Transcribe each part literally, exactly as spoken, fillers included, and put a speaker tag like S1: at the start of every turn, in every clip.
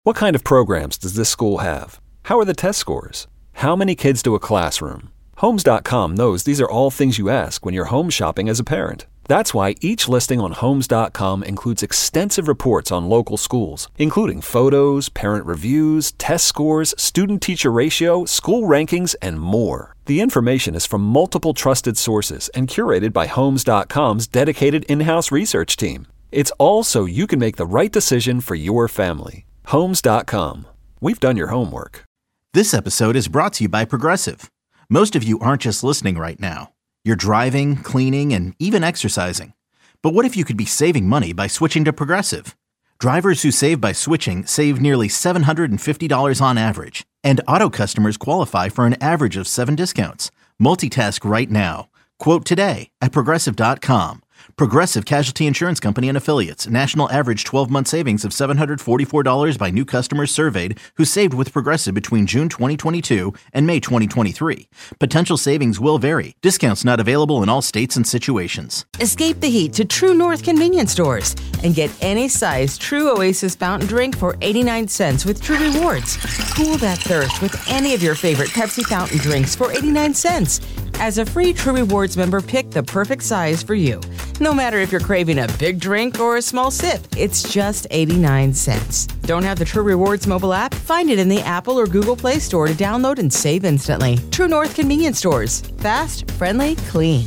S1: What kind of programs does this school have? How are the test scores? How many kids do a classroom? Homes dot com knows these are all things you ask when you're home shopping as a parent. That's why each listing on Homes dot com includes extensive reports on local schools, including photos, parent reviews, test scores, student-teacher ratio, school rankings, and more. The information is from multiple trusted sources and curated by Homes dot com's dedicated in-house research team. It's all so you can make the right decision for your family. Homes dot com. We've done your homework.
S2: This episode is brought to you by Progressive. Most of you aren't just listening right now. You're driving, cleaning, and even exercising. But what if you could be saving money by switching to Progressive? Drivers who save by switching save nearly seven hundred fifty dollars on average. And auto customers qualify for an average of seven discounts. Multitask right now. Quote today at Progressive dot com. Progressive Casualty Insurance Company and Affiliates. National average twelve-month savings of seven hundred forty-four dollars by new customers surveyed who saved with Progressive between June twenty twenty-two and May twenty twenty-three. Potential savings will vary. Discounts not available in all states and situations.
S3: Escape the heat to True North convenience stores and get any size True Oasis fountain drink for eighty-nine cents with True Rewards. Cool that thirst with any of your favorite Pepsi fountain drinks for eighty-nine cents. As a free True Rewards member, pick the perfect size for you. No matter if you're craving a big drink or a small sip, it's just eighty-nine cents. Don't have the True Rewards mobile app? Find it in the Apple or Google Play Store to download and save instantly. True North convenience stores. Fast, friendly, clean.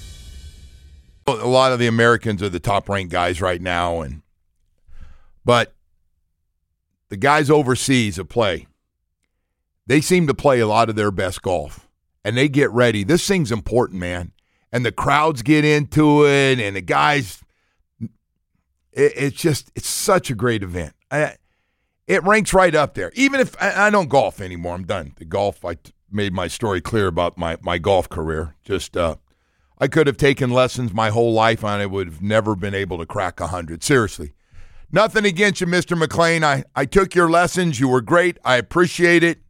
S4: A lot of the Americans are the top-ranked guys right now, and but the guys overseas that play, they seem to play a lot of their best golf, and they get ready. This thing's important, man. And the crowds get into it, and the guys, it, it's just, it's such a great event. I, it ranks right up there. Even if, I, I don't golf anymore. I'm done. The golf, I t- made my story clear about my, my golf career. Just, uh, I could have taken lessons my whole life, and I would have never been able to crack one hundred. Seriously. Nothing against you, Mister McLean. I, I took your lessons. You were great. I appreciate it.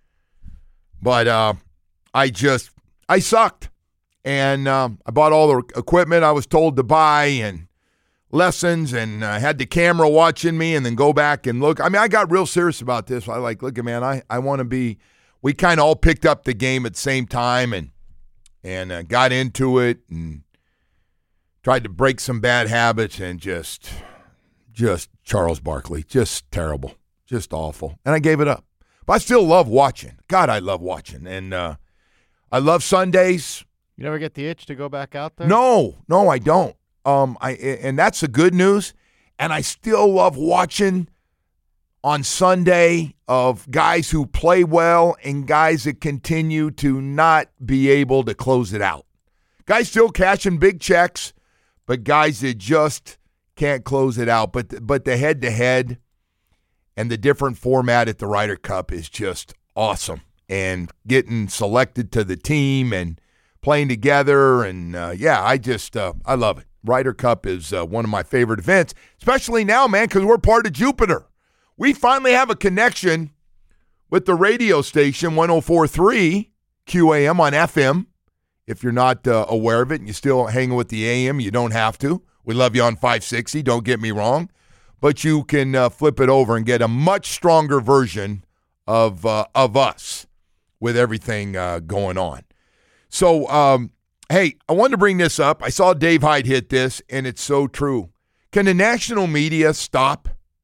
S4: But uh, I just, I sucked. And um, I bought all the equipment I was told to buy and lessons, and I uh, had the camera watching me and then go back and look. I mean, I got real serious about this. I like, look, man, I, I want to be – we kind of all picked up the game at the same time and and uh, got into it and tried to break some bad habits, and just, just Charles Barkley, just terrible, just awful. And I gave it up. But I still love watching. God, I love watching. And uh, I love Sundays.
S5: You never get the itch to go back out there?
S4: No, no, I don't. Um, I and that's the good news. And I still love watching on Sunday of guys who play well and guys that continue to not be able to close it out. Guys still cashing big checks, but guys that just can't close it out. But but the head-to-head and the different format at the Ryder Cup is just awesome. And getting selected to the team and playing together, and uh, yeah, I just, uh, I love it. Ryder Cup is uh, one of my favorite events, especially now, man, because we're part of Jupiter. We finally have a connection with the radio station, one oh four point three Q A M on F M. If you're not uh, aware of it and you're still hanging with the A M, you don't have to. We love you on five sixty, don't get me wrong. But you can uh, flip it over and get a much stronger version of, uh, of us with everything uh, going on. So, um, hey, I wanted to bring this up. I saw Dave Hyde hit this, and it's so true. Can the national media stop?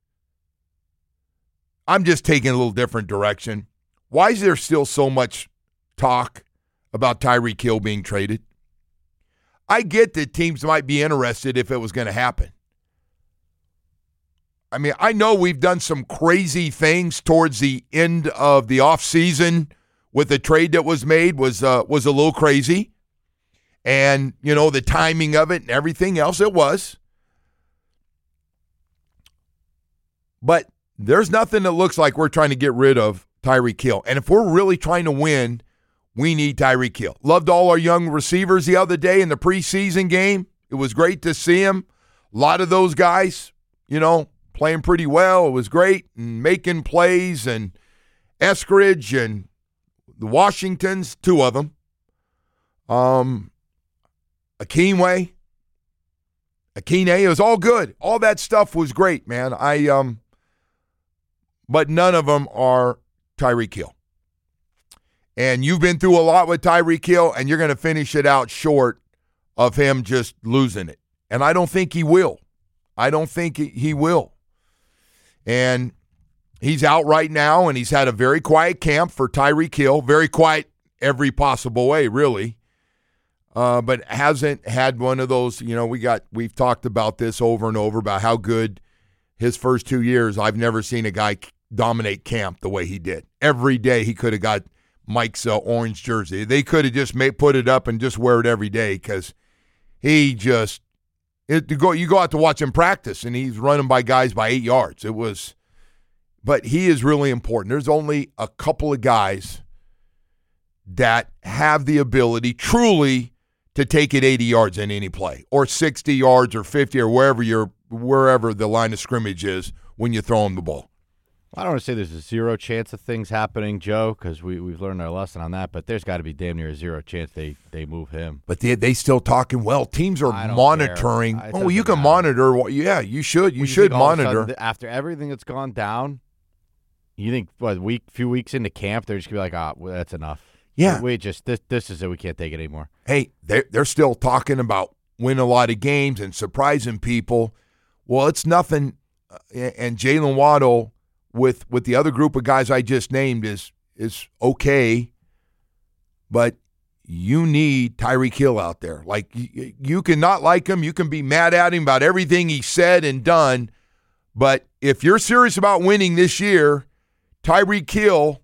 S4: I'm just taking a little different direction. Why is there still so much talk about Tyreek Hill being traded? I get that teams might be interested if it was going to happen. I mean, I know we've done some crazy things towards the end of the offseason with the trade that was made was uh, was a little crazy. And, you know, the timing of it and everything else, it was. But there's nothing that looks like we're trying to get rid of Tyreek Hill. And if we're really trying to win, we need Tyreek Hill. Loved all our young receivers the other day in the preseason game. It was great to see them. A lot of those guys, you know, playing pretty well. It was great and making plays, and Eskridge and the Washingtons, two of them. Um, Akinway, Akine, it was all good. All that stuff was great, man. I um, but none of them are Tyreek Hill. And you've been through a lot with Tyreek Hill, and you're going to finish it out short of him just losing it. And I don't think he will. I don't think he will. And he's out right now, and he's had a very quiet camp for Tyreek Hill. Very quiet every possible way, really. Uh, but hasn't had one of those, you know, we got, we've talked about this over and over about how good his first two years, I've never seen a guy dominate camp the way he did. Every day he could have got Mike's uh, orange jersey. They could have just made, put it up and just wear it every day because he just, it, to go, you go out to watch him practice, and he's running by guys by eight yards. It was, but he is really important. There's only a couple of guys that have the ability truly to take it eighty yards in any play, or sixty yards or fifty or wherever you're, wherever the line of scrimmage is when you throw him the ball.
S5: I don't want to say there's a zero chance of things happening, Joe, because we, we've learned our lesson on that, but there's got to be damn near a zero chance they, they move him.
S4: But they they still talking, well, teams are monitoring. Oh, you can matter. monitor. Yeah, you should. You, you should monitor.
S5: Sudden, after everything that's gone down, you think, what, week, few weeks into camp, they're just going to be like, oh, well, that's enough.
S4: Yeah.
S5: We just, this, this is it. We can't take it anymore.
S4: Hey, they're, they're still talking about winning a lot of games and surprising people. Well, it's nothing. And Jalen Waddle, with with the other group of guys I just named, is is okay, but you need Tyreek Hill out there. Like, you, you can not like him, you can be mad at him about everything he said and done, but if you're serious about winning this year, Tyreek Hill,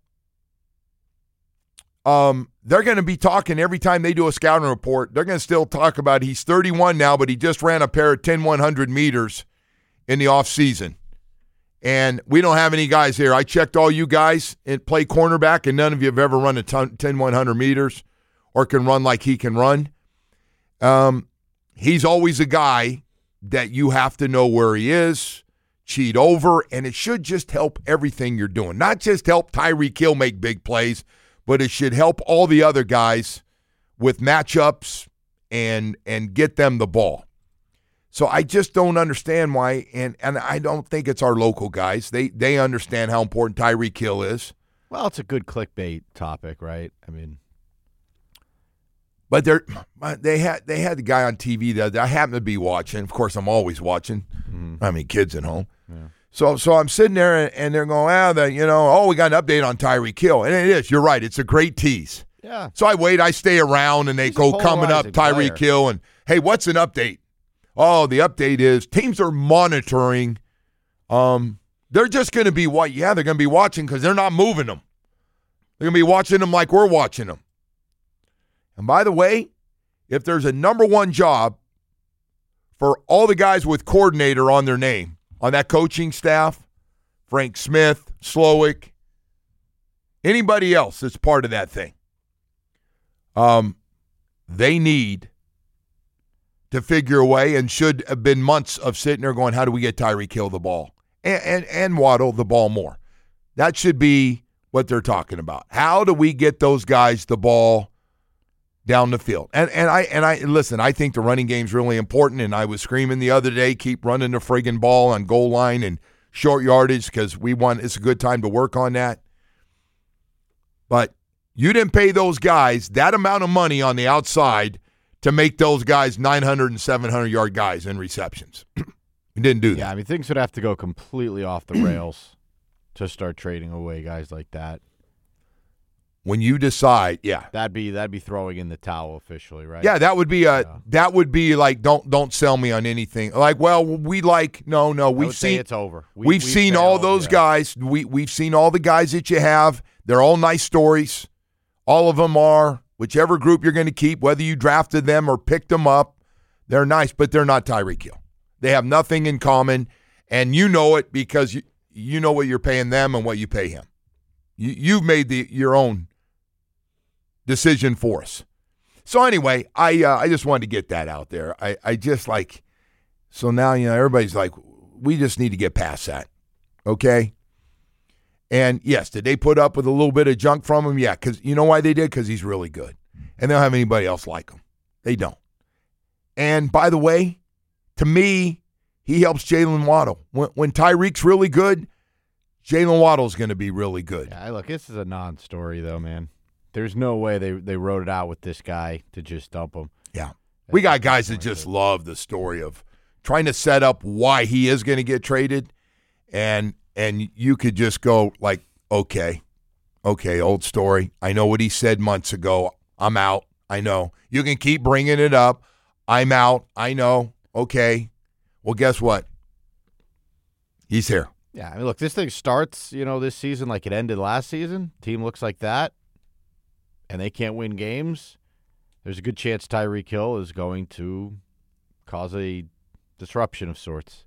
S4: um, they're going to be talking every time they do a scouting report. They're going to still talk about he's thirty-one now, but he just ran a pair of ten one hundred meters in the offseason. And we don't have any guys here. I checked all you guys and play cornerback, and none of you have ever run a ten one hundred meters or can run like he can run. Um, he's always a guy that you have to know where he is, cheat over, and it should just help everything you're doing. Not just help Tyreek Hill make big plays, but it should help all the other guys with matchups and and get them the ball. So I just don't understand why, and, and I don't think it's our local guys. They they understand how important Tyreek Hill is.
S5: Well, it's a good clickbait topic, right? I mean,
S4: but they're they had they had the guy on T V that I happen to be watching. Of course, I'm always watching. Mm-hmm. I mean, kids at home. Yeah. So so I'm sitting there, and, and they're going, ah, the, you know, oh, we got an update on Tyreek Hill, and it is. You're right. It's a great tease.
S5: Yeah.
S4: So I wait. I stay around, and they He's go coming up Tyreek Hill, and hey, what's an update? Oh, the update is teams are monitoring. Um, they're just going to be what? Yeah, they're going to be watching because they're not moving them. They're going to be watching them like we're watching them. And by the way, if there's a number one job for all the guys with coordinator on their name on that coaching staff, Frank Smith, Slowick, anybody else that's part of that thing, um, they need to figure a way, and should have been months of sitting there going, how do we get Tyreek Hill the ball? And, and, and Waddle the ball more. That should be what they're talking about. How do we get those guys the ball down the field? And and I and I listen, I think the running game's really important, and I was screaming the other day, keep running the friggin' ball on goal line and short yardage because we want it's a good time to work on that. But you didn't pay those guys that amount of money on the outside to make those guys nine hundred and seven hundred yard guys in receptions. We didn't do that.
S5: Yeah, I mean, things would have to go completely off the rails to start trading away guys like that.
S4: When you decide, yeah.
S5: That'd be that'd be throwing in the towel officially, right?
S4: Yeah, that would be a yeah. that would be like don't don't sell me on anything. Like, well, we like no, no, we've seen
S5: it's over.
S4: We, we've, we've seen failed, all those yeah. guys. We we've seen all the guys that you have. They're all nice stories. All of them are. Whichever group you're going to keep, whether you drafted them or picked them up, they're nice, but they're not Tyreek Hill. They have nothing in common, and you know it because you you know what you're paying them and what you pay him. You you've made the your own decision for us. So anyway, I uh, I just wanted to get that out there. I, I just like so now you know everybody's like we just need to get past that, okay? And, yes, did they put up with a little bit of junk from him? Yeah, because you know why they did? Because he's really good. And they don't have anybody else like him. They don't. And, by the way, to me, he helps Jalen Waddle. When, when Tyreek's really good, Jalen Waddle's going to be really good.
S5: Yeah, look, this is a non-story, though, man. There's no way they, they wrote it out with this guy to just dump him.
S4: Yeah. We got guys that just love the story of trying to set up why he is going to get traded, and and you could just go like, okay, okay, old story. I know what he said months ago. I'm out. I know. You can keep bringing it up. I'm out. I know. Okay. Well, guess what? He's here.
S5: Yeah, I mean, look, this thing starts, you know, this season like it ended last season. Team looks like that, and they can't win games. There's a good chance Tyreek Hill is going to cause a disruption of sorts.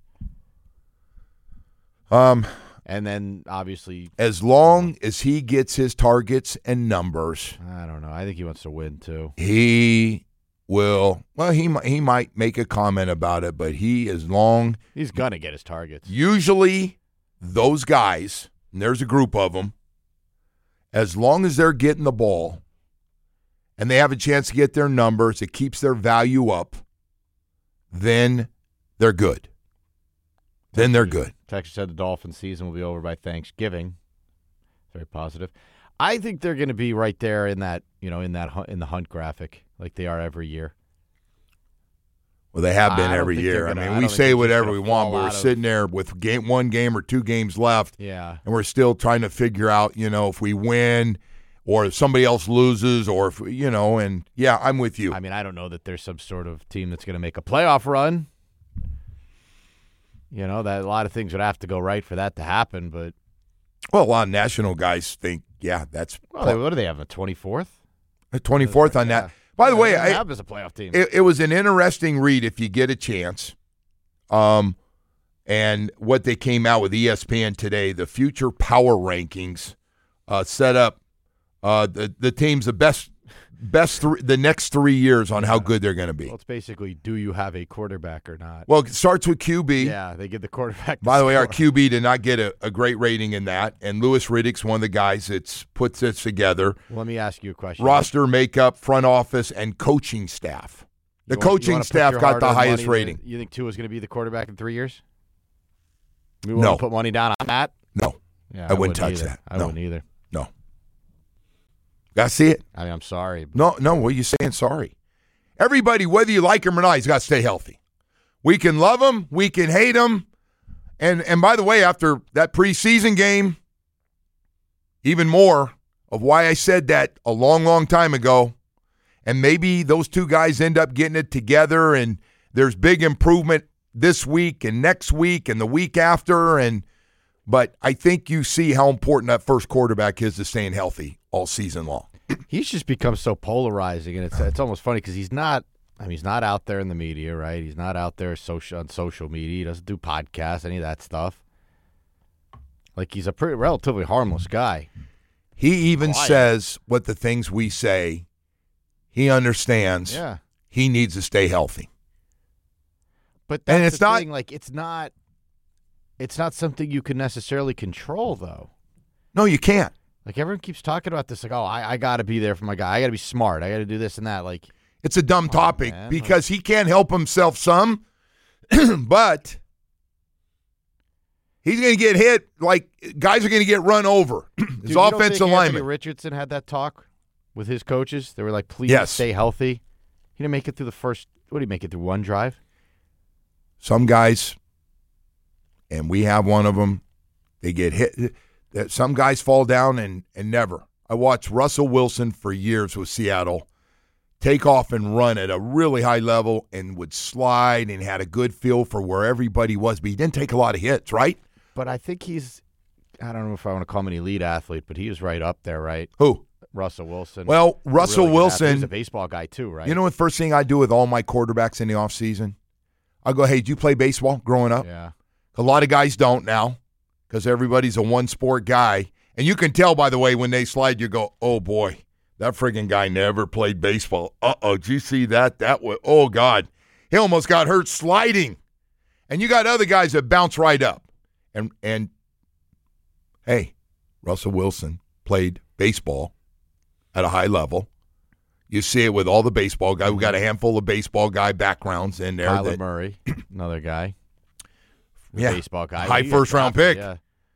S4: Um,
S5: and then, obviously,
S4: as long as he gets his targets and numbers,
S5: I don't know. I think he wants to win, too.
S4: He will. Well, he, he might make a comment about it, but he, as long.
S5: He's going to get his targets.
S4: Usually, those guys, and there's a group of them, as long as they're getting the ball and they have a chance to get their numbers, it keeps their value up, then they're good. Then they're good.
S5: Texas said the Dolphins season will be over by Thanksgiving. Very positive. I think they're going to be right there in that, you know, in that in the hunt graphic like they are every year.
S4: Well, they have been
S5: I don't
S4: every
S5: think
S4: year.
S5: they're gonna-
S4: I
S5: I
S4: mean, we
S5: don't think
S4: say
S5: they're
S4: whatever
S5: just
S4: we
S5: gonna
S4: want,
S5: fall
S4: but we're
S5: out of-
S4: sitting there with game one game or two games left,
S5: Yeah.
S4: and we're still trying to figure out, you know, if we win or if somebody else loses or if, you know, and yeah, I'm with you.
S5: I mean, I don't know that there's some sort of team that's going to make a playoff run. You know, that a lot of things would have to go right for that to happen, but
S4: Well, a lot of national guys think, yeah, that's
S5: well, they, what do they have, a twenty-fourth?
S4: twenty-fourth on
S5: Yeah.
S4: that. By the
S5: Yeah,
S4: way,
S5: they don't
S4: I,
S5: have as a playoff team.
S4: it, it was an interesting read if you get a chance. Um, and what they came out with E S P N today, the future power rankings, uh, set up uh, the the teams the best best three, the next three years on how good they're going to be.
S5: Well, it's basically, do you have a quarterback or not?
S4: Well, it starts with Q B.
S5: Yeah, they give the quarterback.
S4: By the way, our
S5: score.
S4: Q B did not get a, a great rating in that, and Louis Riddick's one of the guys that puts this together.
S5: Well, let me ask you a question.
S4: Roster makeup, front office, and coaching staff. The
S5: You want- you
S4: coaching
S5: wanna put
S4: staff
S5: your
S4: got the
S5: hard-earned
S4: highest
S5: money
S4: rating.
S5: that- You think Tua is going to be the quarterback in three years? We
S4: No.
S5: want to put money down on that?
S4: No,
S5: Yeah,
S4: I wouldn't touch
S5: either.
S4: that.
S5: I
S4: No.
S5: wouldn't either.
S4: no. Got to see it.
S5: I mean, I'm sorry. but-
S4: No, no, what are you saying? Sorry. Everybody, whether you like him or not, he's got to stay healthy. We can love him. We can hate him. And, and by the way, after that preseason game, even more of why I said that a long, long time ago, and maybe those two guys end up getting it together and there's big improvement this week and next week and the week after. And but I think you see how important that first quarterback is to staying healthy all season long.
S5: He's just become so polarizing, and it's it's almost funny because he's not. I mean, he's not out there in the media, right? He's not out there social on social media. He doesn't do podcasts, any of that stuff. Like, he's a pretty relatively harmless guy.
S4: He even
S5: Quiet.
S4: says what the things we say. He understands.
S5: Yeah,
S4: He needs to stay healthy.
S5: but that's
S4: And it's
S5: the
S4: not-
S5: thing, like it's not. It's not something you can necessarily control, though.
S4: No, you can't.
S5: Like, everyone keeps talking about this, like, oh, I, I got to be there for my guy. I got to be smart. I got to do this and that. Like,
S4: It's a dumb topic
S5: man.
S4: because he can't help himself some, but he's going to get hit like guys are going to get run over. His
S5: dude, you don't
S4: offensive
S5: think
S4: lineman.
S5: Anthony Richardson had that talk with his coaches. They were like, please
S4: Yes.
S5: stay healthy. He didn't make it through the first, what did he make it through, one drive?
S4: Some guys, and we have one of them, they get hit. Some guys fall down and, and never. I watched Russell Wilson for years with Seattle take off and run at a really high level and would slide and had a good feel for where everybody was, but he didn't take a lot of hits, right?
S5: But I think he's, I don't know if I want to call him an elite athlete, but he was right up there, right?
S4: Who?
S5: Russell Wilson.
S4: Well,
S5: A
S4: Russell
S5: really good athlete.
S4: Wilson,
S5: He's a baseball guy too, right?
S4: you know what the first thing I do with all my quarterbacks in the offseason? I go, hey, did you play baseball growing up?
S5: Yeah.
S4: A lot of guys don't now because everybody's a one-sport guy. And you can tell, by the way, when they slide, you go, oh, boy, that friggin' guy never played baseball. Uh-oh, did you see that? That was, oh, God. He almost got hurt sliding. And you got other guys that bounce right up. And, and hey, Russell Wilson played baseball at a high level. You see it with all the baseball guys. We got a handful of baseball guy backgrounds in there.
S5: Kyler
S4: that,
S5: Murray, another guy. The
S4: Yeah.
S5: baseball guy.
S4: High
S5: He got
S4: first-round
S5: drafted,
S4: pick.
S5: Yeah.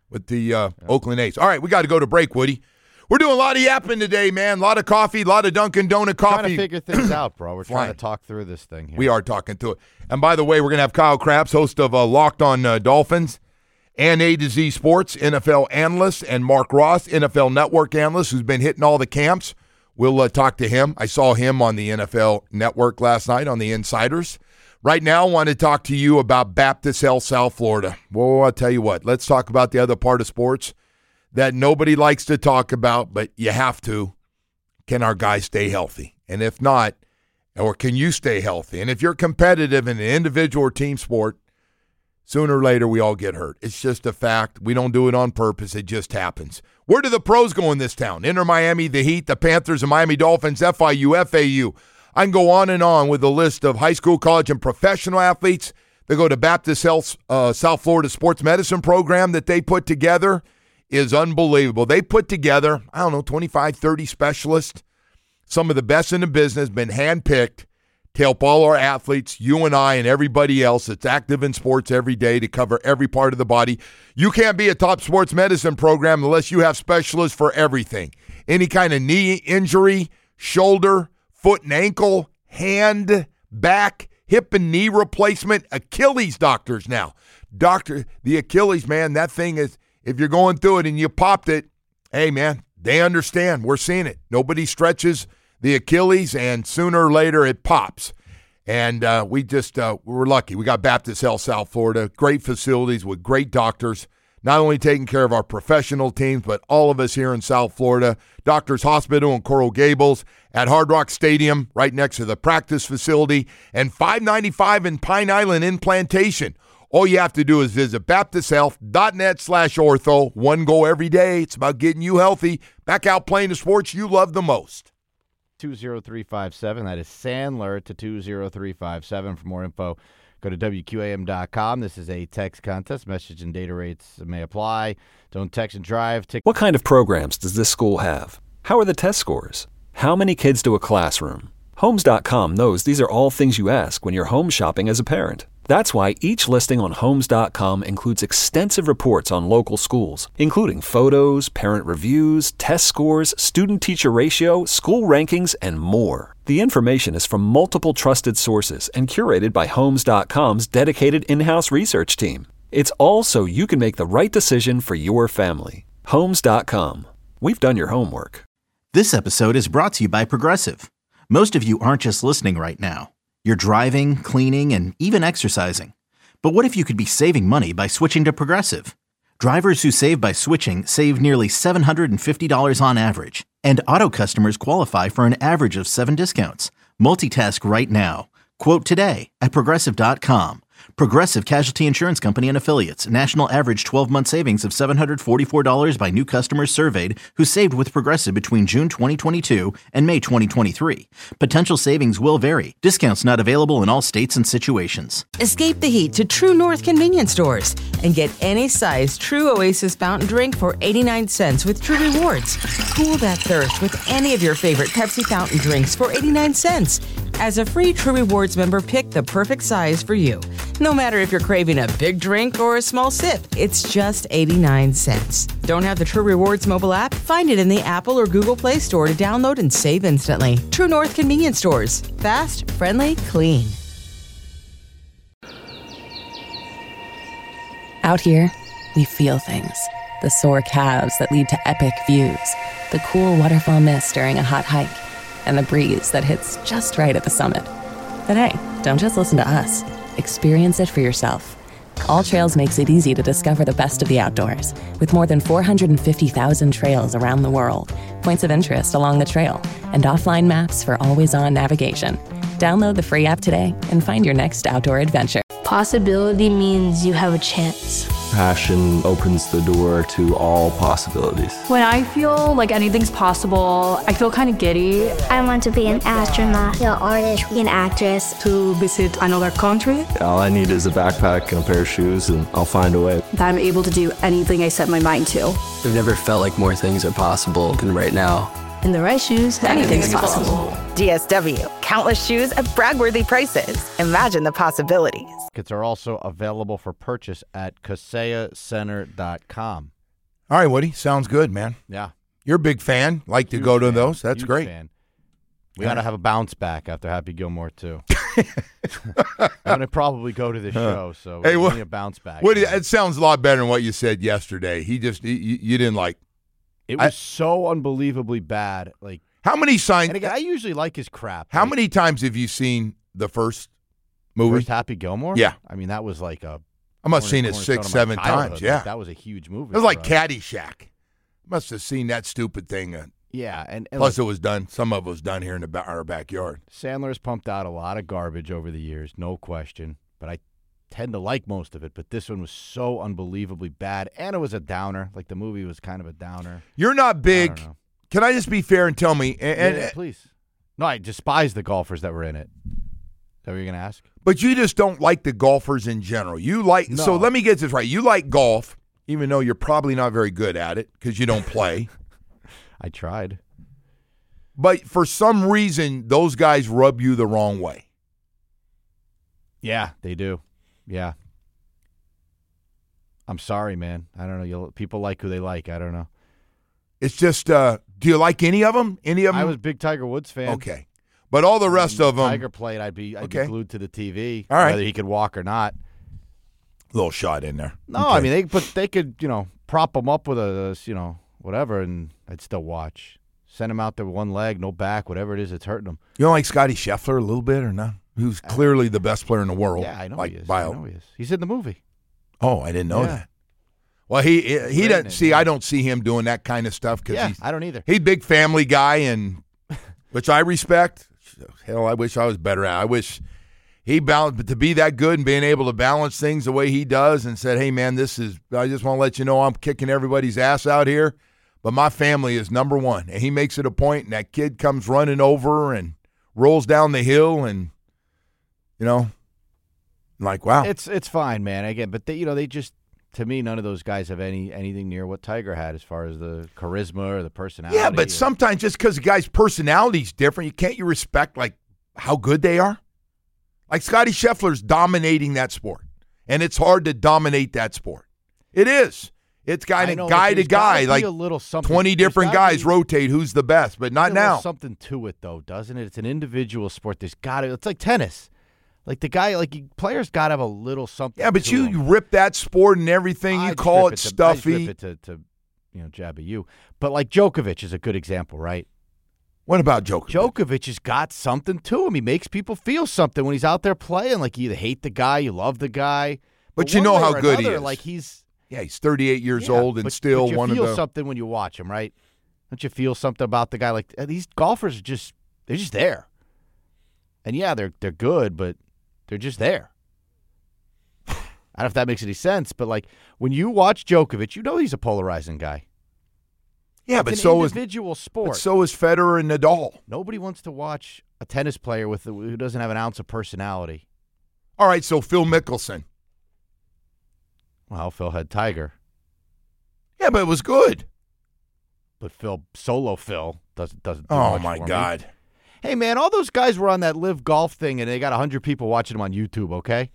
S4: with the uh, yeah. Oakland A's. All right, we got to go to break, Woody. We're doing a lot of yapping today, man. A lot of coffee, a lot of Dunkin' Donut coffee.
S5: We're trying to figure things out, bro. We're trying to talk through this thing here.
S4: We are talking through it. And by the way, we're going to have Kyle Krabs, host of uh, Locked on uh, Dolphins, and A to Z Sports, N F L analyst, and Mark Ross, N F L Network analyst, who's been hitting all the camps. We'll uh, talk to him. I saw him on the N F L Network last night on the Insiders. Right now, I want to talk to you about Baptist Health South Florida. Well, I'll tell you what. Let's talk about the other part of sports that nobody likes to talk about, but you have to. Can our guys stay healthy? And if not, or can you stay healthy? And if you're competitive in an individual or team sport, sooner or later we all get hurt. It's just a fact. We don't do it on purpose. It just happens. Where do the pros go in this town? Inter Miami, the Heat, the Panthers, the Miami Dolphins, F I U, F A U. I can go on and on with a list of high school, college, and professional athletes. They go to Baptist Health uh, South Florida Sports Medicine program that they put together. Is unbelievable. They put together, I don't know, twenty-five, thirty specialists, some of the best in the business, been handpicked to help all our athletes, you and I and everybody else that's active in sports every day to cover every part of the body. You can't be a top sports medicine program unless you have specialists for everything. Any kind of knee injury, shoulder, foot and ankle, hand, back, hip and knee replacement, Achilles doctors now. Doctor, the Achilles, man, that thing is, if you're going through it and you popped it, hey, man, they understand. We're seeing it. Nobody stretches the Achilles, and sooner or later it pops. And uh, we just, uh, we're lucky. We got Baptist Health South Florida, great facilities with great doctors, not only taking care of our professional teams, but all of us here in South Florida. Doctors Hospital in Coral Gables, at Hard Rock Stadium, right next to the practice facility, and five ninety-five in Pine Island in Plantation. All you have to do is visit baptisthealth.net slash ortho. One goal every day. It's about getting you healthy, back out playing the sports you love the most.
S5: two zero three five seven. That is Sandler to two zero three five seven. For more info, go to W Q A M dot com. This is a text contest. Message and data rates may apply. Don't text and drive. Tick-
S1: what kind of programs does this school have? How are the test scores? How many kids do a classroom? Homes dot com knows these are all things you ask when you're home shopping as a parent. That's why each listing on Homes dot com includes extensive reports on local schools, including photos, parent reviews, test scores, student-teacher ratio, school rankings, and more. The information is from multiple trusted sources and curated by Homes dot com's dedicated in-house research team. It's all so you can make the right decision for your family. Homes dot com. We've done your homework.
S2: This episode is brought to you by Progressive. Most of you aren't just listening right now. You're driving, cleaning, and even exercising. But what if you could be saving money by switching to Progressive? Drivers who save by switching save nearly seven hundred fifty dollars on average. And auto customers qualify for an average of seven discounts. Multitask right now. Quote today at Progressive dot com. Progressive Casualty Insurance Company and Affiliates. National average twelve-month savings of seven hundred forty-four dollars by new customers surveyed who saved with Progressive between June twenty twenty-two and May twenty twenty-three. Potential savings will vary. Discounts not available in all states and situations.
S3: Escape the heat to True North convenience stores and get any size True Oasis fountain drink for eighty-nine cents with True Rewards. Cool that thirst with any of your favorite Pepsi fountain drinks for eighty-nine cents. As a free True Rewards member, pick the perfect size for you. No matter if you're craving a big drink or a small sip, it's just eighty-nine cents. Don't have the True Rewards mobile app? Find it in the Apple or Google Play Store to download and save instantly. True North convenience stores. Fast, friendly, clean.
S6: Out here, we feel things. The sore calves that lead to epic views. The cool waterfall mist during a hot hike. And the breeze that hits just right at the summit. But hey, don't just listen to us. Experience it for yourself. All Trails makes it easy to discover the best of the outdoors, with more than four hundred fifty thousand trails around the world, points of interest along the trail, and offline maps for always-on navigation. Download the free app today and find your next outdoor adventure.
S7: Possibility means you have a chance.
S8: Passion opens the door to all possibilities.
S9: When I feel like anything's possible, I feel kind of giddy.
S10: I want to be an astronaut, an artist, an actress.
S9: To visit another country.
S8: All I need is a backpack and a pair of shoes, and I'll find a way.
S9: That I'm able to do anything I set my mind to.
S11: I've never felt like more things are possible than right now.
S7: In the right shoes, anything's possible.
S3: D S W. Countless shoes at brag-worthy prices. Imagine the possibilities.
S5: Tickets are also available for purchase at Kaseya Center dot com.
S4: All right, Woody. Sounds good, man.
S5: Yeah.
S4: You're a big fan. Like
S5: Huge
S4: to go to
S5: fan.
S4: those. That's
S5: Huge
S4: great.
S5: Fan. We got to have a bounce back after Happy Gilmore, too. I'm going to probably go to the show, so
S4: hey,
S5: we
S4: what,
S5: need a bounce back.
S4: Woody, it sounds a lot better than what you said yesterday. He just, you, you didn't like.
S5: It was
S4: I,
S5: so unbelievably bad. Like
S4: How many signs?
S5: And again, I usually like his crap.
S4: How
S5: like,
S4: many times have you seen the first movie?
S5: First Happy Gilmore?
S4: Yeah.
S5: I mean, that was like a.
S4: I must have seen it six, seven times. Yeah.
S5: Like, that was a huge movie.
S4: It was like
S5: us.
S4: Caddyshack. Must have seen that stupid thing. Uh,
S5: yeah. and, and
S4: Plus,
S5: look,
S4: it was done. Some of it was done here in the ba- our backyard.
S5: Sandler's pumped out a lot of garbage over the years, no question. But I tend to like most of it. But this one was so unbelievably bad. And it was a downer. Like, the movie was kind of a downer.
S4: You're not big.
S5: I
S4: Can I just be fair and tell me? And,
S5: yeah,
S4: and,
S5: yeah, please. No, I despise the golfers that were in it. Is that what you're going to ask?
S4: But you just don't like the golfers in general. You like
S5: No.
S4: So let me get this right. You like golf, even though you're probably not very good at it because you don't play.
S5: I tried.
S4: But for some reason, those guys rub you the wrong way.
S5: Yeah, they do. Yeah. I'm sorry, man. I don't know. You'll, people like who they like. I don't know.
S4: It's just, uh, do you like any of them? Any of them?
S5: I was a big Tiger Woods fan.
S4: Okay. But all the rest
S5: when
S4: of them.
S5: Tiger played, I'd be, I'd
S4: Okay.
S5: be glued to the T V,
S4: All right.
S5: whether he could walk or not.
S4: Little shot in there.
S5: No,
S4: Okay.
S5: I mean, they but they could, you know, prop him up with a, you know, whatever, and I'd still watch. Send him out there with one leg, no back, whatever it is that's hurting him.
S4: You don't like Scotty Scheffler a little bit or not? Who's clearly the best player in the world.
S5: Yeah, I know
S4: like
S5: he is.
S4: Bio.
S5: I know he is. He's in the movie.
S4: Oh, I didn't know
S5: Yeah.
S4: that. Well, he he, he
S5: in
S4: doesn't
S5: it,
S4: see.
S5: yeah.
S4: I don't see him doing that kind of stuff because
S5: Yeah,
S4: he's
S5: I don't either.
S4: he's a big family guy, and which I respect. Hell, I wish I was better at. I wish he balanced, but to be that good and being able to balance things the way he does, and said, "Hey, man, this is. I just want to let you know I'm kicking everybody's ass out here, but my family is number one." And he makes it a point, and that kid comes running over and rolls down the hill, and you know, like wow,
S5: It's it's fine, man. Again, but they, you know, they just to me, none of those guys have any anything near what Tiger had as far as the charisma or the personality.
S4: yeah. But
S5: or,
S4: sometimes just because a guy's personality's different, you can't you respect like how good they are. Like Scotty Scheffler's dominating that sport, and it's hard to dominate that sport. It is. It's kind
S5: I
S4: of
S5: know,
S4: guy
S5: but
S4: to
S5: there's gotta
S4: guy,
S5: be
S4: like
S5: a little something-
S4: twenty
S5: there's
S4: different
S5: gotta
S4: guys
S5: be-
S4: rotate who's the best, but not
S5: There's a little
S4: now.
S5: something to it though, doesn't it? It's an individual sport. There's got to. It's like tennis. Like the guy, like you, players got to have a little something.
S4: Yeah, but
S5: to
S4: you,
S5: them.
S4: you rip that sport and everything.
S5: I
S4: You
S5: just
S4: call
S5: rip
S4: it
S5: to- I just
S4: stuffy.
S5: rip it to, to, you know, jab at you. But like Djokovic is a good example, right?
S4: What about Djokovic?
S5: Djokovic has got something to him. He makes people feel something when he's out there playing. Like you either hate the guy, you love the guy,
S4: But you
S5: one
S4: know
S5: way
S4: how
S5: or
S4: good he
S5: another,
S4: is.
S5: Like he's
S4: Yeah, he's thirty-eight years
S5: yeah,
S4: old and
S5: but,
S4: still
S5: but you
S4: one
S5: feel
S4: of the.
S5: something when you watch him, right? Don't you feel something about the guy? Like uh, these golfers are just they're just there, and yeah, they're they're good, but they're just there. I don't know if that makes any sense, but like when you watch Djokovic, you know he's a polarizing guy.
S4: Yeah,
S5: It's
S4: but
S5: an
S4: so is
S5: individual sport.
S4: but so is Federer and Nadal.
S5: Nobody wants to watch a tennis player with who doesn't have an ounce of personality.
S4: All right, so Phil Mickelson.
S5: Well, Phil had Tiger,
S4: Yeah, but it was good.
S5: but Phil solo Phil doesn't doesn't. Do
S4: Oh
S5: much
S4: my
S5: for me.
S4: God.
S5: Hey man, all those guys were on that Live Golf thing, and they got a hundred people watching them on YouTube. Okay,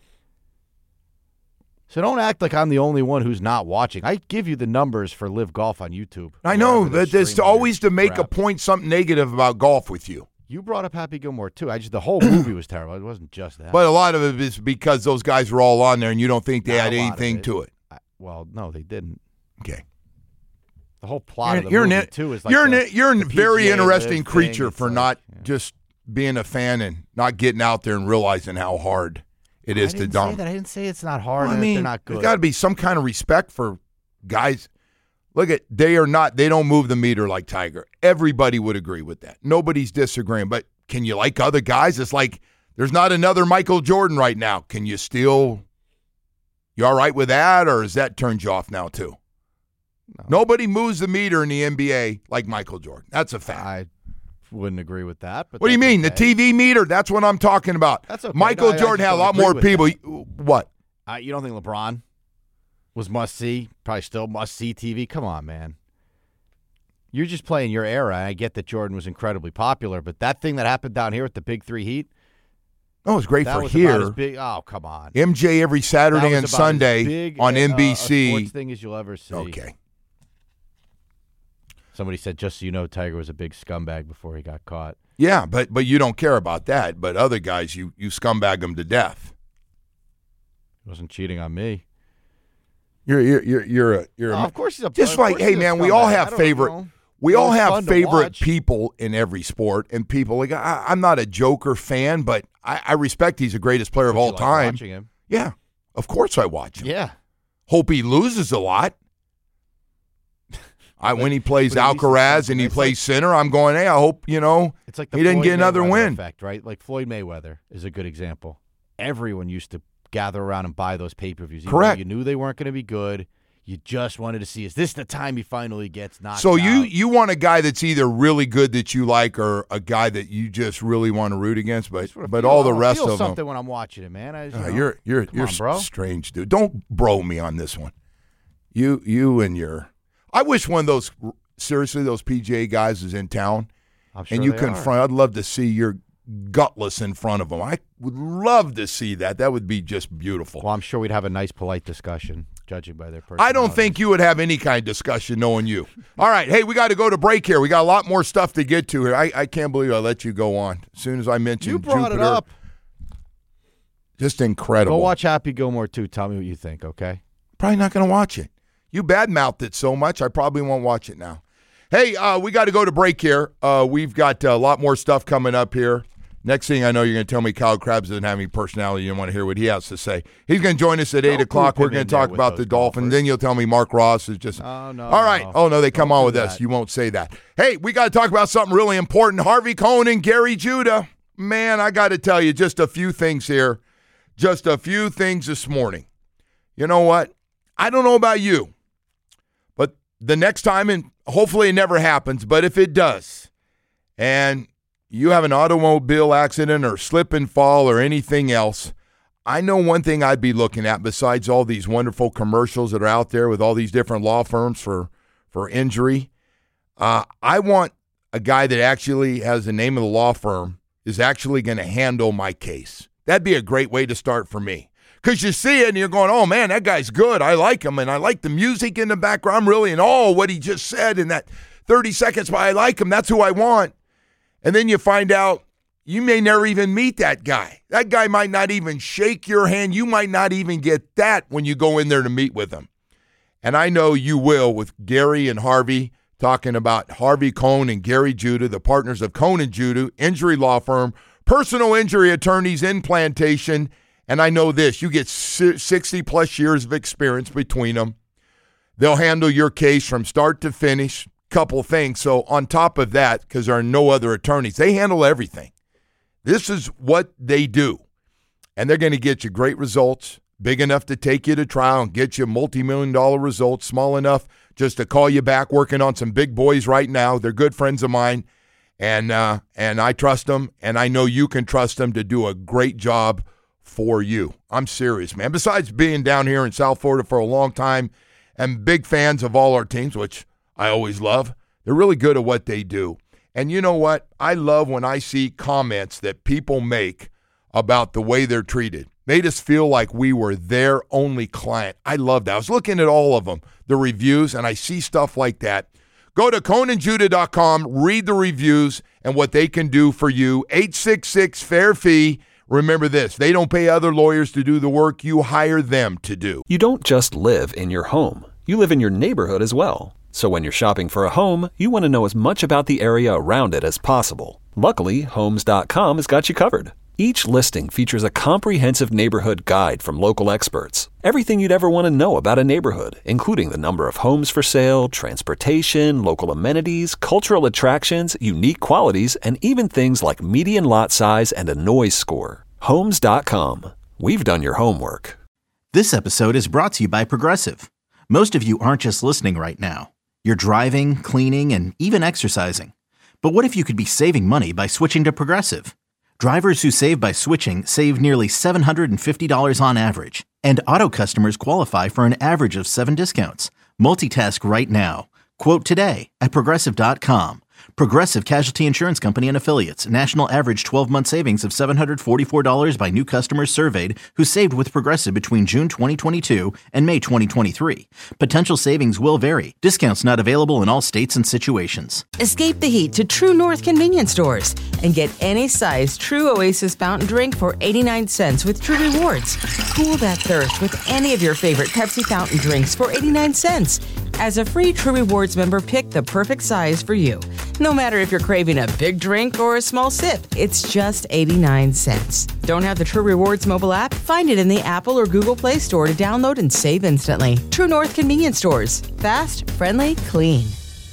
S5: so don't act like I'm the only one who's not watching. I give you the numbers for Live Golf on YouTube.
S4: I know
S5: Wherever they're
S4: that it's
S5: streaming
S4: always
S5: their
S4: to make a
S5: crap.
S4: point something negative about golf with you.
S5: You brought up Happy Gilmore too. I just the whole movie was terrible. It wasn't just that.
S4: But a lot of it is because those guys were all on there and you don't think they
S5: Not
S4: had
S5: a lot of
S4: anything
S5: it.
S4: to it.
S5: I, well, no, they didn't.
S4: Okay.
S5: The whole plot
S4: You're,
S5: of the
S4: you're
S5: movie
S4: an,
S5: too is like
S4: you're,
S5: the,
S4: an, you're
S5: the
S4: a very
S5: P G A
S4: interesting
S5: Live
S4: creature
S5: thing.
S4: for
S5: It's
S4: not
S5: like, yeah.
S4: just being a fan and not getting out there and realizing how hard it is
S5: I
S4: to
S5: didn't
S4: dump.
S5: say that. I didn't say it's not hard.
S4: Well, I
S5: and that
S4: mean,
S5: they're not good.
S4: there's got to be some kind of respect for guys. Look at they are not. They don't move the meter like Tiger. Everybody would agree with that. Nobody's disagreeing. But can you like other guys? It's like there's not another Michael Jordan right now. Can you still? You all right with that, or has that turned you off now too?
S5: No.
S4: Nobody moves the meter in the N B A like Michael Jordan. That's a fact.
S5: I wouldn't agree with that. But
S4: What do you
S5: that's
S4: mean?
S5: okay.
S4: The T V meter? That's what I'm talking about.
S5: That's okay.
S4: Michael
S5: No, I- I
S4: Jordan
S5: just
S4: had a
S5: don't
S4: lot
S5: agree
S4: more
S5: with
S4: people.
S5: that.
S4: What?
S5: Uh, you don't think LeBron was must see? Probably still must see T V. Come on, man. You're just playing your era. I get that Jordan was incredibly popular, but that thing that happened down here at the Big Three Heat,
S4: Oh, it's great
S5: that
S4: for
S5: was
S4: here.
S5: about as big. Oh, come on.
S4: M J every
S5: That
S4: Saturday
S5: was
S4: and
S5: about as
S4: Sunday
S5: big
S4: on
S5: a-
S4: N B
S5: a
S4: C.
S5: sports thing as you'll ever see.
S4: Okay.
S5: Somebody said, just so you know, Tiger was a big scumbag before he got caught.
S4: Yeah, but but you don't care about that. But other guys, you, you scumbag them to death.
S5: He wasn't cheating on me.
S4: You're you're you're you're a you're
S5: Oh,
S4: a,
S5: of course he's a
S4: just
S5: of
S4: like
S5: course
S4: hey
S5: he's a
S4: man, we all
S5: scumbag. I
S4: have
S5: don't
S4: favorite
S5: know.
S4: we
S5: It
S4: all
S5: was
S4: have
S5: fun to
S4: favorite
S5: watch.
S4: people in every sport, and people like I, I'm not a Joker fan, but I, I respect he's the greatest player of
S5: Don't you
S4: all
S5: like
S4: time.
S5: watching him?
S4: Yeah, of course I watch him.
S5: Yeah.
S4: Hope he loses a lot. I when he plays
S5: but at least it's
S4: Alcaraz
S5: something.
S4: and he
S5: It's
S4: plays
S5: like-
S4: center, I'm going, hey, I hope you know
S5: It's like the
S4: he didn't
S5: Floyd
S4: get another
S5: Mayweather
S4: win.
S5: effect, right? Like Floyd Mayweather is a good example. Everyone used to gather around and buy those pay-per-views. Even though
S4: Correct.
S5: You knew they weren't going to be good. You just wanted to see, is this the time he finally gets knocked
S4: So
S5: out?
S4: you you want a guy that's either really good that you like or a guy that you just really want to root against, but
S5: Just wanna
S4: but
S5: feel-
S4: all
S5: I
S4: the
S5: wanna
S4: rest
S5: feel
S4: of them.
S5: something when I'm watching it, man. I, you
S4: Uh,
S5: know,
S4: you're you're
S5: come
S4: you're
S5: on, bro.
S4: strange, dude. Don't bro me on this one. You you and your. I wish one of those seriously those P G A guys is in town,
S5: I'm sure
S4: and you
S5: they
S4: confront.
S5: are.
S4: I'd love to see your gutless in front of them. I would love to see that. That would be just beautiful.
S5: Well, I'm sure we'd have a nice, polite discussion, judging by their personality.
S4: I don't think you would have any kind of discussion knowing you. All right. Hey, we got to go to break here. We got a lot more stuff to get to here. I, I can't believe I let you go on. As soon as I mentioned
S5: You brought
S4: Jupiter,
S5: it up.
S4: just incredible.
S5: Go watch Happy Gilmore too. Tell me what you think, okay?
S4: Probably not going to watch it. You badmouthed it so much, I probably won't watch it now. Hey, uh, we got to go to break here. Uh, we've got a lot more stuff coming up here. Next thing I know, you're going to tell me Kyle Krabs doesn't have any personality. You don't want to hear what he has to say. He's going to join us at eight o'clock. We're going to talk about the Dolphins. Then you'll tell me Mark Ross is just.
S5: Oh, no.
S4: All right.
S5: no.
S4: Oh, no, they come
S5: Don't
S4: on
S5: do
S4: with
S5: that.
S4: us. You won't say that. Hey, we got to talk about something really important. Harvey Cohn and Gary Judah. Man, I got to tell you just a few things here. Just a few things this morning. You know what? I don't know about you, but the next time, and hopefully it never happens, but if it does, and you have an automobile accident or slip and fall or anything else, I know one thing I'd be looking at besides all these wonderful commercials that are out there with all these different law firms for, for injury. Uh, I want a guy that actually has the name of the law firm is actually going to handle my case. That'd be a great way to start for me. Because you see it and you're going, oh, man, that guy's good. I like him, and I like the music in the background. I'm really in awe of what he just said in that thirty seconds, but I like him. That's who I want. And then you find out you may never even meet that guy. That guy might not even shake your hand. You might not even get that when you go in there to meet with him. And I know you will with Gary and Harvey talking about Harvey Cohn and Gary Judah, the partners of Cohn and Judah, injury law firm, personal injury attorneys in Plantation. And I know this, you get sixty plus years of experience between them. They'll handle your case from start to finish, couple things. So on top of that, because there are no other attorneys, they handle everything. This is what they do. And they're going to get you great results, big enough to take you to trial and get you multi-million dollar results, small enough just to call you back, working on some big boys right now. They're good friends of mine, and uh, and I trust them, and I know you can trust them to do a great job for you. I'm serious, man. Besides being down here in South Florida for a long time and big fans of all our teams, which I always love, they're really good at what they do. And you know what? I love when I see comments that people make about the way they're treated. They just feel like we were their only client. I love that. I was looking at all of them, the reviews, and I see stuff like that. Go to conan judah dot com, read the reviews and what they can do for you. eight six six, fair fee. Remember this, they don't pay other lawyers to do the work. You hire them to do.
S1: You don't just live in your home. You live in your neighborhood as well. So when you're shopping for a home, you want to know as much about the area around it as possible. Luckily, homes dot com has got you covered. Each listing features a comprehensive neighborhood guide from local experts. Everything you'd ever want to know about a neighborhood, including the number of homes for sale, transportation, local amenities, cultural attractions, unique qualities, and even things like median lot size and a noise score. homes dot com. We've done your homework.
S2: This episode is brought to you by Progressive. Most of you aren't just listening right now. You're driving, cleaning, and even exercising. But what if you could be saving money by switching to Progressive? Drivers who save by switching save nearly seven hundred fifty dollars on average. And auto customers qualify for an average of seven discounts. Multitask right now. Quote today at progressive dot com. Progressive Casualty Insurance Company and Affiliates. National average twelve-month savings of seven hundred forty-four dollars by new customers surveyed who saved with Progressive between June twenty twenty-two and May twenty twenty-three. Potential savings will vary. Discounts not available in all states and situations.
S3: Escape the heat to True North convenience stores and get any size True Oasis fountain drink for eighty-nine cents with True Rewards. Cool that thirst with any of your favorite Pepsi fountain drinks for eighty-nine cents. As a free True Rewards member, pick the perfect size for you. No matter if you're craving a big drink or a small sip, it's just eighty-nine cents. Don't have the True Rewards mobile app? Find it in the Apple or Google Play Store to download and save instantly. True North convenience stores. Fast, friendly, clean.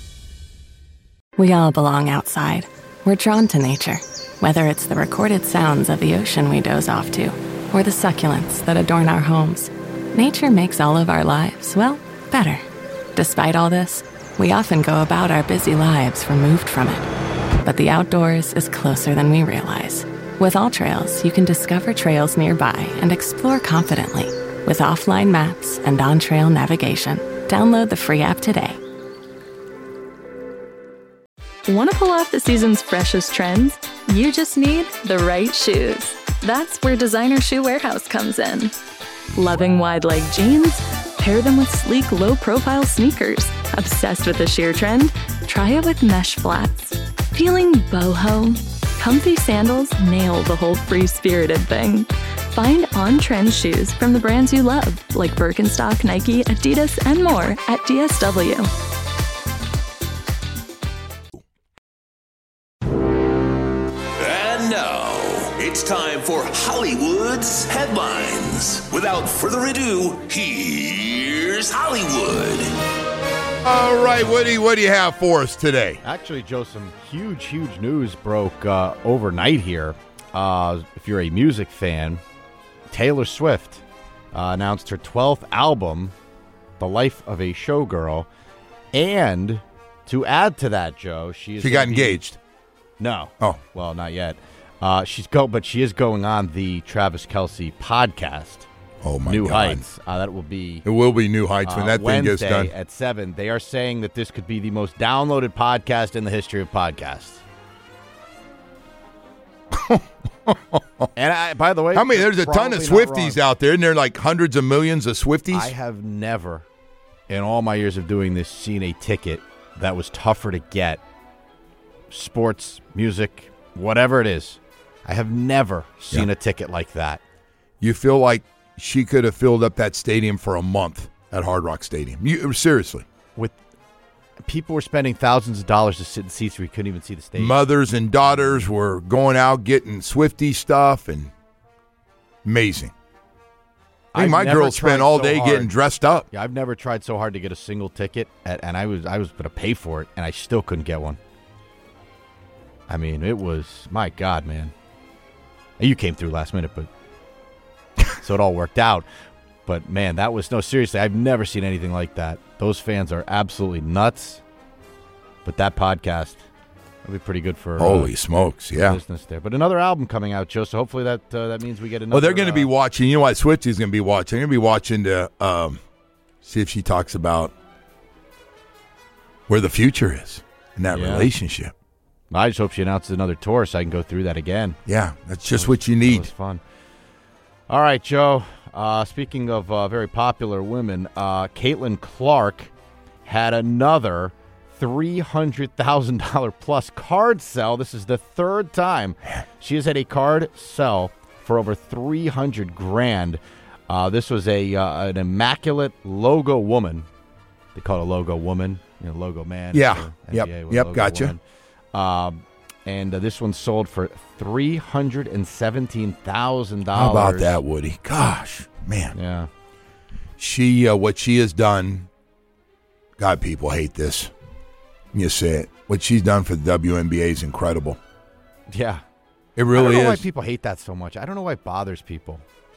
S6: We all belong outside. We're drawn to nature, whether it's the recorded sounds of the ocean we doze off to, or the succulents that adorn our homes. Nature makes all of our lives, well, better. Despite all this, we often go about our busy lives removed from it. But the outdoors is closer than we realize. With AllTrails, you can discover trails nearby and explore confidently. With offline maps and on-trail navigation, download the free app today.
S12: Want to pull off the season's freshest trends? You just need the right shoes. That's where Designer Shoe Warehouse comes in. Loving wide-leg jeans? Pair them with sleek, low-profile sneakers. Obsessed with the sheer trend? Try it with mesh flats. Feeling boho? Comfy sandals nail the whole free-spirited thing. Find on-trend shoes from the brands you love, like Birkenstock, Nike, Adidas, and more at D S W.
S13: And now, it's time for Hollywood's headlines. Without further ado, here's Hollywood.
S4: All right, Woody, what do you have for us today?
S5: Actually, Joe, some huge, huge news broke uh, overnight here. Uh, if you're a music fan, Taylor Swift uh, announced her twelfth album, The Life of a Showgirl. And to add to that, Joe, she is
S4: She got
S5: be,
S4: engaged.
S5: No.
S4: Oh.
S5: Well, not yet. Uh, she's go, but she is going on the Travis Kelce podcast.
S4: Oh, my
S5: New
S4: God.
S5: Heights. Uh, that will be.
S4: It will be New Heights when
S5: uh,
S4: that thing gets
S5: Wednesday
S4: done.
S5: at seven. They are saying that this could be the most downloaded podcast in the history of podcasts. And I, by the way,
S4: I mean, there's a ton of
S5: probably not
S4: Swifties out there, and there are like hundreds of millions of Swifties.
S5: I have never, in all my years of doing this, seen a ticket that was tougher to get. Sports, music, whatever it is. I have never seen
S4: Yeah.
S5: a ticket like that.
S4: You feel like she could have filled up that stadium for a month at Hard Rock Stadium. You, seriously.
S5: With people were spending thousands of dollars to sit in seats where you couldn't even see the stage.
S4: Mothers and daughters were going out getting Swiftie stuff, and amazing. Hey,
S5: I've
S4: my
S5: never
S4: girl spent
S5: tried
S4: all
S5: so
S4: day
S5: hard.
S4: getting dressed up.
S5: Yeah, I've never tried so hard to get a single ticket, at, and I was I was going to pay for it, and I still couldn't get one. I mean, it was, my God, man. You came through last minute, but so it all worked out. But, man, that was, no, seriously, I've never seen anything like that. Those fans are absolutely nuts. But that podcast will be pretty good for
S4: Holy
S5: uh,
S4: smokes, yeah.
S5: business there. But another album coming out, Joe, so hopefully that uh, that means we get another.
S4: Well, they're going to
S5: uh,
S4: be watching. You know what Swifty's going to be watching? They're going to be watching to um, see if she talks about where the future is in that
S5: Yeah.
S4: relationship.
S5: I just hope she announces another tour so I can go through that again.
S4: Yeah, that's just
S5: That was-
S4: what you
S5: That
S4: need.
S5: was fun. All right, Joe. Uh, speaking of uh, very popular women, uh, Caitlin Clark had another three hundred thousand dollars plus card sell. This is the third time she has had a card sell for over three hundred grand. Uh, this was a uh, an immaculate logo woman. They call it a logo woman, you know, logo man.
S4: Yeah.
S5: or
S4: Yep.
S5: N B A with
S4: Yep.
S5: logo
S4: Gotcha.
S5: woman. Um, and uh, this one sold for three hundred seventeen thousand dollars.
S4: How about that, Woody? Gosh, man.
S5: Yeah.
S4: She, uh, what she has done, God, people hate this. You say it. What she's done for the W N B A is incredible.
S5: Yeah.
S4: It really
S5: I don't know why
S4: is.
S5: people hate that so much. I don't know why it bothers people.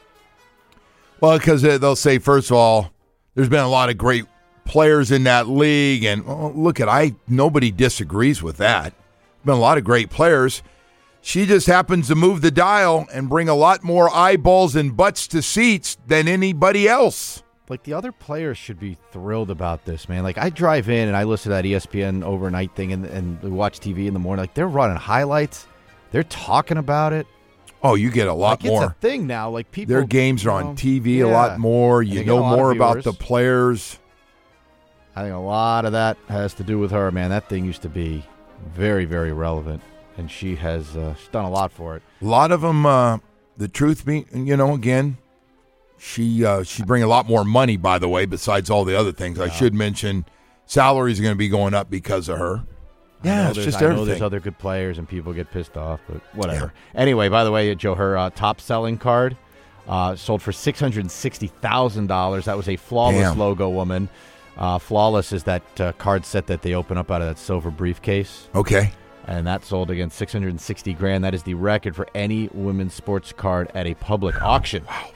S4: Well, because they'll say, first of all, there's been a lot of great players in that league, and oh, look at I. Nobody disagrees with that. Been a lot of great players. She just happens to move the dial and bring a lot more eyeballs and butts to seats than anybody else.
S5: like the other players should be thrilled about this, man. Like I drive in and I listen to that E S P N overnight thing and, and we watch T V in the morning. Like they're running highlights. They're talking about it.
S4: Oh, you get a lot
S5: like,
S4: more.
S5: It's a thing now. Like people,
S4: their games are
S5: you know,
S4: on T V
S5: yeah.
S4: a lot more. You know more about the players.
S5: I think a lot of that has to do with her, man. That thing used to be very, very relevant, and she has uh, she's done a lot for it.
S4: A lot of them, uh, the truth be, you know, again, she uh, she bring a lot more money, by the way, besides all the other things. Yeah. I should mention salaries are going to be going up because of her. Yeah, it's just
S5: I
S4: everything.
S5: know there's other good players, and people get pissed off, but whatever. Yeah. Anyway, by the way, Joe, her uh, top-selling card uh, sold for six hundred sixty thousand dollars. That was a Flawless Damn. logo woman. Uh, Flawless is that uh, card set that they open up out of that silver briefcase.
S4: Okay.
S5: And that sold against six hundred sixty grand. That is the record for any women's sports card at a public auction.
S4: Wow.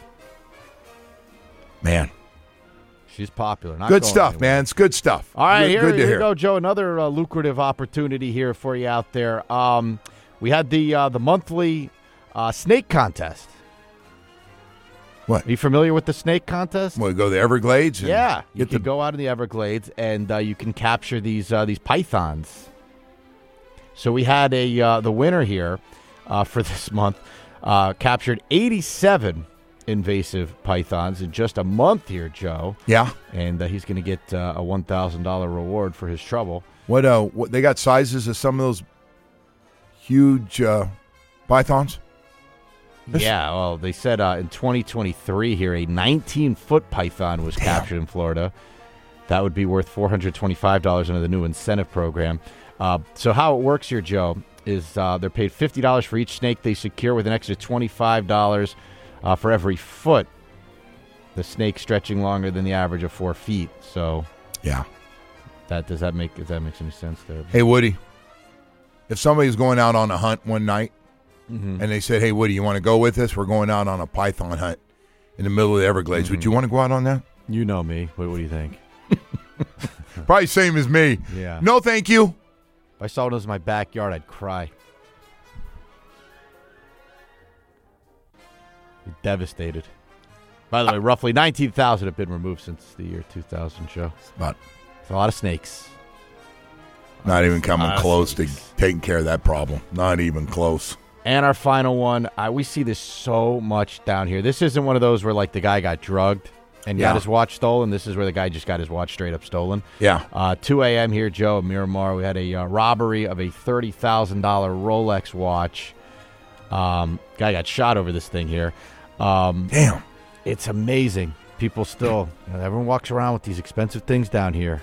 S4: Man.
S5: She's popular. Not
S4: good stuff,
S5: anywhere.
S4: man. It's good stuff.
S5: All right,
S4: good,
S5: here,
S4: good to
S5: here
S4: hear.
S5: you go, Joe. Another uh, lucrative opportunity here for you out there. Um, we had the uh, the monthly uh, snake contest.
S4: What?
S5: Are you familiar with the snake contest?
S4: Well, go to the Everglades? And
S5: yeah, you
S4: get
S5: can
S4: the...
S5: go out in the Everglades and uh, you can capture these uh, these pythons. So we had a uh, the winner here uh, for this month uh, captured eighty-seven invasive pythons in just a month here, Joe.
S4: Yeah,
S5: and uh, he's going to get uh, a one thousand dollar reward for his trouble.
S4: What? Uh, what they got sizes of some of those huge uh, pythons?
S5: Yeah, well, they said uh, in twenty twenty-three here, a nineteen-foot python was Damn. captured in Florida. That would be worth four hundred twenty-five dollars under the new incentive program. Uh, so how it works here, Joe, is uh, they're paid fifty dollars for each snake they secure, with an extra twenty-five dollars uh, for every foot. The snake stretching longer than the average of four feet. So,
S4: yeah,
S5: that does that make if that makes any sense there?
S4: Hey, Woody, if somebody's going out on a hunt one night.
S5: Mm-hmm.
S4: And they said, hey, Woody, you want to go with us? We're going out on a python hunt in the middle of the Everglades. Mm-hmm. Would you want to go out on that?
S5: You know me. What, what do you think?
S4: Probably same as me.
S5: Yeah.
S4: No, thank you.
S5: If I saw it in my backyard, I'd cry. Be devastated. By the way, roughly nineteen thousand have been removed since the year two thousand, Joe.
S4: But
S5: it's a lot of snakes.
S4: Not even coming close to taking care of that problem. Not even close.
S5: And our final one, uh, we see this so much down here. This isn't one of those where, like, the guy got drugged and yeah. got his watch stolen. This is where the guy just got his watch straight up stolen.
S4: Yeah.
S5: Uh, two a.m. here, Joe, Miramar. We had a uh, robbery of a thirty thousand dollars Rolex watch. Um, guy got shot over this thing here. Um,
S4: Damn.
S5: It's amazing. People still, you know, everyone walks around with these expensive things down here.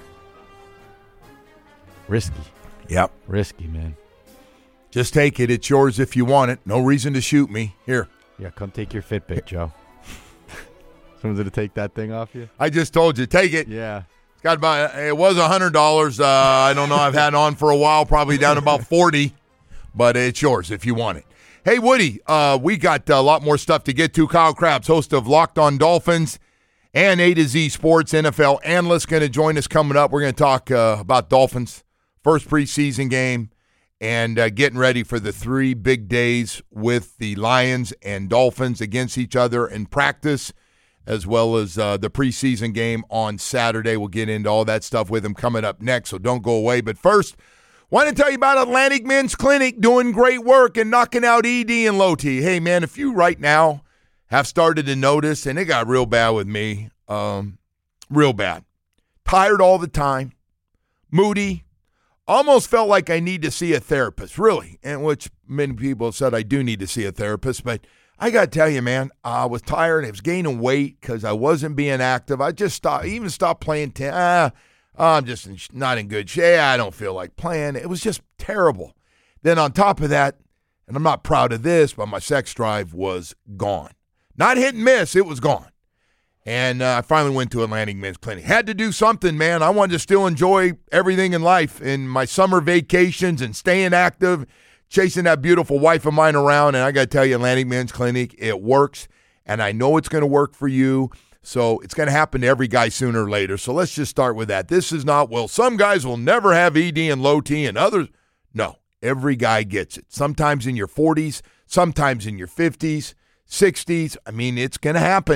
S5: Risky.
S4: Yep.
S5: Risky, man.
S4: Just take it. It's yours if you want it. No reason to shoot me. Here.
S5: Yeah, come take your Fitbit, Joe. Someone's going to take that thing off you?
S4: I just told you. Take it.
S5: Yeah.
S4: It's got about, it was one hundred dollars. Uh, I don't know. I've had it on for a while. Probably down to about forty dollars. But it's yours if you want it. Hey, Woody, uh, we got a lot more stuff to get to. Kyle Krabs, host of Locked On Dolphins and A to Z Sports, N F L analyst, going to join us coming up. We're going to talk uh, about Dolphins, first preseason game, and uh, getting ready for the three big days with the Lions and Dolphins against each other in practice, as well as uh, the preseason game on Saturday. We'll get into all that stuff with him coming up next, so don't go away. But first, want to tell you about Atlantic Men's Clinic doing great work and knocking out E D and low T. Hey, man, if you right now have started to notice, and it got real bad with me, um, real bad, tired all the time, moody, almost felt like I need to see a therapist, really, and which many people said I do need to see a therapist, but I got to tell you, man, I was tired. I was gaining weight because I wasn't being active. I just stopped, even stopped playing tennis. Ah, I'm just in, not in good shape. I don't feel like playing. It was just terrible. Then on top of that, and I'm not proud of this, but my sex drive was gone. Not hit and miss. It was gone. And uh, I finally went to Atlantic Men's Clinic. Had to do something, man. I wanted to still enjoy everything in life and my summer vacations and staying active, chasing that beautiful wife of mine around. And I got to tell you, Atlantic Men's Clinic, it works. And I know it's going to work for you. So it's going to happen to every guy sooner or later. So let's just start with that. This is not, well, some guys will never have E D and low T and others. No, every guy gets it. Sometimes in your forties, sometimes in your fifties, sixties. I mean, it's going to happen.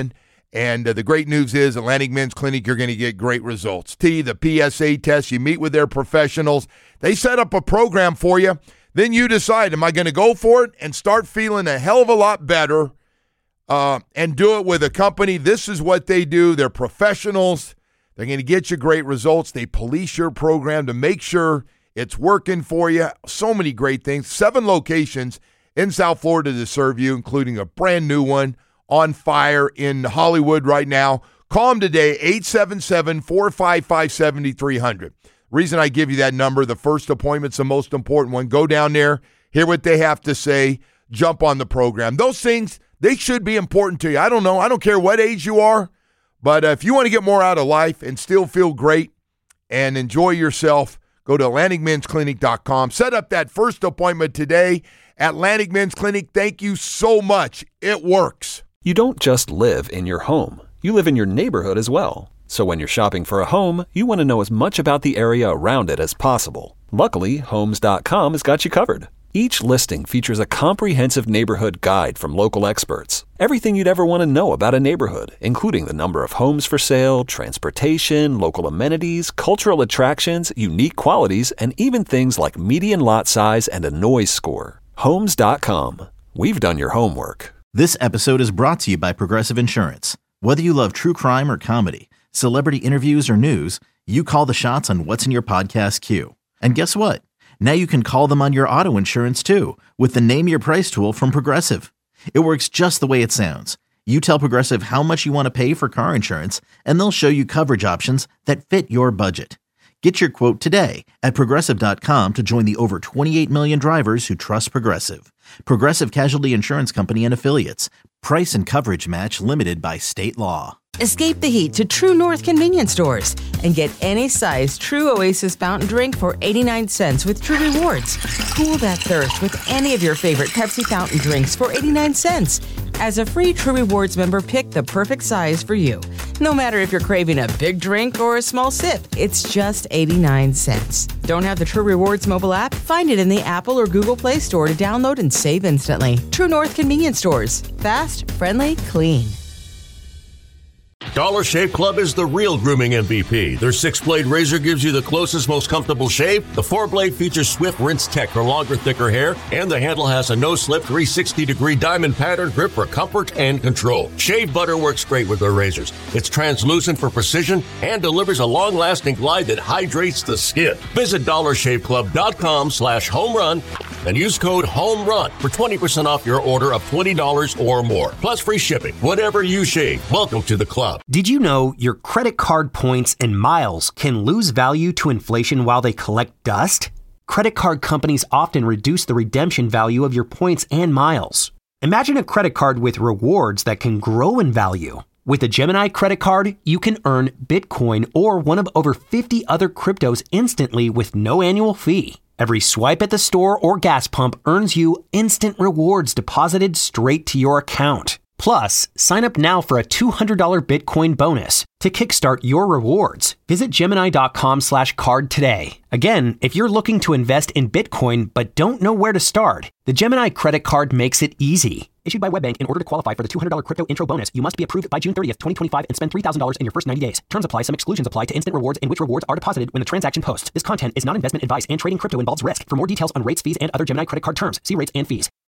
S4: And uh, the great news is Atlantic Men's Clinic, you're going to get great results. T, the P S A test, you meet with their professionals. They set up a program for you. Then you decide, am I going to go for it and start feeling a hell of a lot better uh, and do it with a company? This is what they do. They're professionals. They're going to get you great results. They police your program to make sure it's working for you. So many great things. Seven locations in South Florida to serve you, including a brand new one on fire in Hollywood right now. Call them today, eight seven seven, four five five, seven three zero zero. Reason I give you that number, the first appointment's the most important one. Go down there, hear what they have to say, jump on the program. Those things, they should be important to you. I don't know. I don't care what age you are, but uh, if you want to get more out of life and still feel great and enjoy yourself, go to Atlantic Men's Clinic dot com. Set up that first appointment today. Atlantic Men's Clinic, thank you so much. It works.
S1: You don't just live in your home. You live in your neighborhood as well. So when you're shopping for a home, you want to know as much about the area around it as possible. Luckily, Homes dot com has got you covered. Each listing features a comprehensive neighborhood guide from local experts. Everything you'd ever want to know about a neighborhood, including the number of homes for sale, transportation, local amenities, cultural attractions, unique qualities, and even things like median lot size and a noise score. Homes dot com. We've done your homework.
S2: This episode is brought to you by Progressive Insurance. Whether you love true crime or comedy, celebrity interviews or news, you call the shots on what's in your podcast queue. And guess what? Now you can call them on your auto insurance too with the Name Your Price tool from Progressive. It works just the way it sounds. You tell Progressive how much you want to pay for car insurance, and they'll show you coverage options that fit your budget. Get your quote today at Progressive dot com to join the over twenty-eight million drivers who trust Progressive. Progressive Casualty Insurance Company and Affiliates. Price and coverage match limited by state law.
S3: Escape the heat to True North convenience stores and get any size True Oasis fountain drink for eighty-nine cents with True Rewards. Cool that thirst with any of your favorite Pepsi fountain drinks for eighty-nine cents. As a free True Rewards member, pick the perfect size for you. No matter if you're craving a big drink or a small sip, it's just eighty-nine cents. Don't have the True Rewards mobile app? Find it in the Apple or Google Play Store to download and save instantly. True North convenience stores. Fast, friendly, clean.
S14: Dollar Shave Club is the real grooming M V P. Their six-blade razor gives you the closest, most comfortable shave. The four-blade features Swift Rinse Tech for longer, thicker hair. And the handle has a no-slip three hundred sixty degree diamond pattern grip for comfort and control. Shave butter works great with their razors. It's translucent for precision and delivers a long-lasting glide that hydrates the skin. Visit dollar shave club dot com slash home run and use code HOMERUN for twenty percent off your order of twenty dollars or more. Plus free shipping. Whatever you shave, welcome to the club.
S15: Did you know your credit card points and miles can lose value to inflation while they collect dust? Credit card companies often reduce the redemption value of your points and miles. Imagine a credit card with rewards that can grow in value. With a Gemini credit card, you can earn Bitcoin or one of over fifty other cryptos instantly with no annual fee. Every swipe at the store or gas pump earns you instant rewards deposited straight to your account. Plus, sign up now for a two hundred dollars Bitcoin bonus. To kickstart your rewards, visit Gemini dot com slash card today. Again, if you're looking to invest in Bitcoin but don't know where to start, the Gemini credit card makes it easy. Issued by WebBank, in order to qualify for the two hundred dollars crypto intro bonus, you must be approved by June thirtieth, twenty twenty-five and spend three thousand dollars in your first ninety days. Terms apply. Some exclusions apply to instant rewards in which rewards are deposited when the transaction posts. This content is not investment advice and trading crypto involves risk. For more details on rates, fees, and other Gemini credit card terms, see rates and fees.